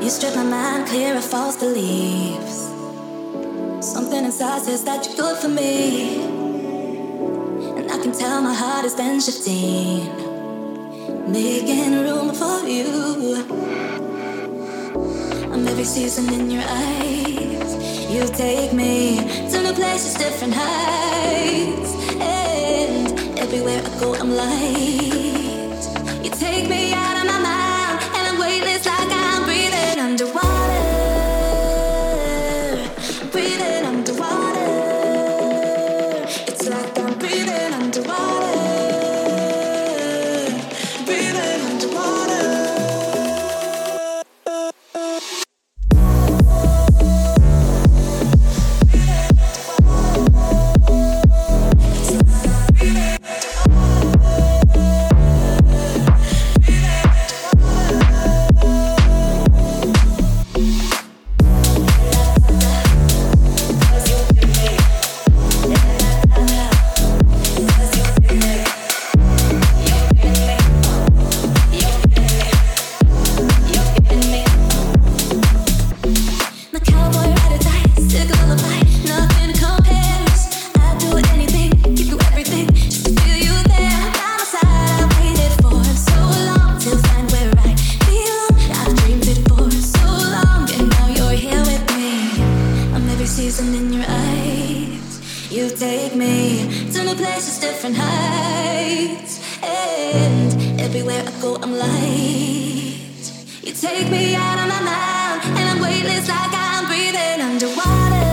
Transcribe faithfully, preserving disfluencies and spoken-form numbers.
strip my mind clear of false beliefs. Something inside says that you're good for me, and I can tell my heart has been shifting, making room for you. I'm every season in your eyes. You take me to new places, different heights, and everywhere I go I'm light. You take me out of my mind, and I'm weightless like I'm breathing underwater. Breathing underwater. It's like I'm breathing underwater. Breathing underwater. Everywhere I go, I'm light. You take me out of my mind, and I'm weightless like I'm breathing underwater.